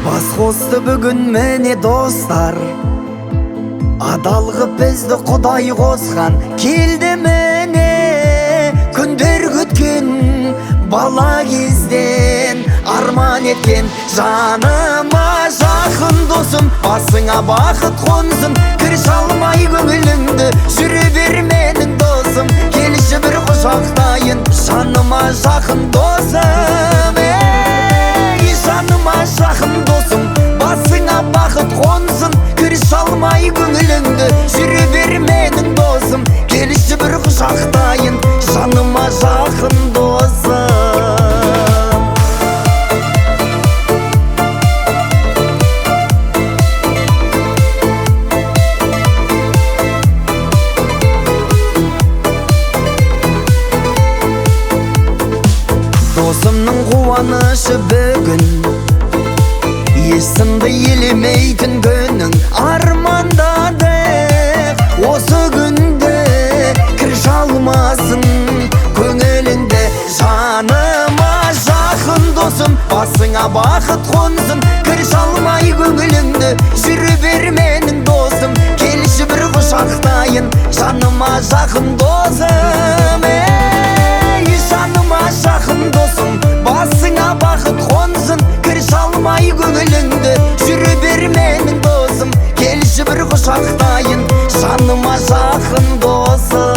Бас қосты бүгін міне достар, адал қып бізді Құдай қосқан. Келді міне күндер күткен, бала кезден арман еткен. Жаныма жақын досым, басыңа бақыт қонсын. Кір шалмай көңіліңді, жүре бер менің досым. Келші бір құшақтайын, жаныма жақын досым. Жаныма жақын досым, басыңа бақыт қонсын. Кір шалмай көңіліңді, жүре бер менің досым. Келші бір құшақтайын, жаныма жақын досым. Досымның қуанышы бүгін, есімді елемейтін күнің. Армандадық осы күнде, кір шалмасын көңіліңде. Жаныма жақын досым, басыңа бақыт қонсын. Кір шалмай көңіліңді, жүре бер менің досым. Келші бір құшақтайын, жаныма жақын досым. Жаныма жақын досым, басыңа бақыт қонсын. Кір шалмай көңіліңді, жүре бер менің досым. Келші бір құшақтайын, жаныма жақын досым.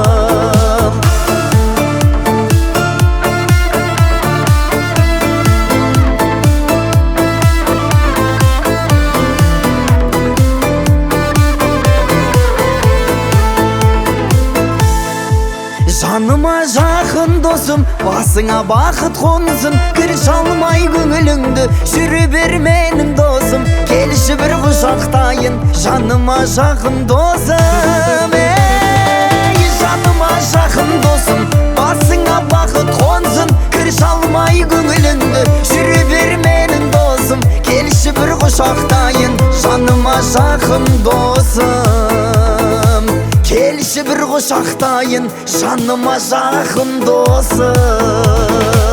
Жаныма жақын досым, басыңа бақыт қонсын. Кір шалмай көңіліңді, жүре бер менің досым. Келші бір құшақтайын, жаныма жақын досым. Жаныма жақын досым, басыңа бақыт қонсын. Кір шалмай көңіліңді, жүре бер менің досым. Келші бір құшақтайын, жаныма жақын досым. Келші бір құшақтайын, жаныма жақын досым.